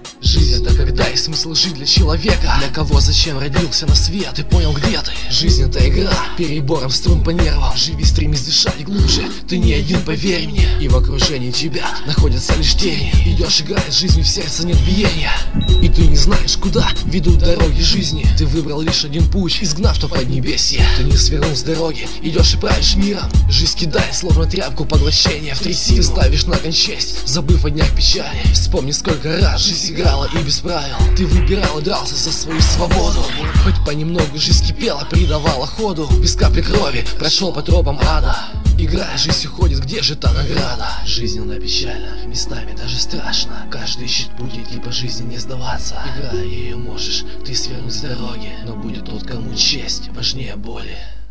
Жизнь — это когда и смысл жить для человека. Для кого, зачем родился на свет, ты понял, где ты? Жизнь — это игра, перебором струн по нервам. Живи, стремись дышать глубже, ты не один, поверь мне. И в окружении тебя находятся лишь тени. Идешь, играешь, жизнью в сердце нет биения. И ты не знаешь, куда ведут дороги жизни. Ты выбрал лишь один путь, изгнав то поднебесье. Ты не свернул с дороги, идешь и правишь миром. Жизнь кидает, словно тряпку поглощения в трясину. Ты ставишь на кон честь, забыв о днях печали. Вспомни, сколько раз жизнь играла и без правил. Ты выбирал и дрался за свою свободу. Хоть понемногу жизнь кипела, придавала ходу. Без капли крови прошел по тропам ада. Играя, жизнь уходит, где же та награда? Жизненно печально, местами даже страшно. Каждый ищет путь идти по жизни, не сдаваться. Играя ее можешь ты свернуть с дороги, но будет тот, кому честь важнее боли.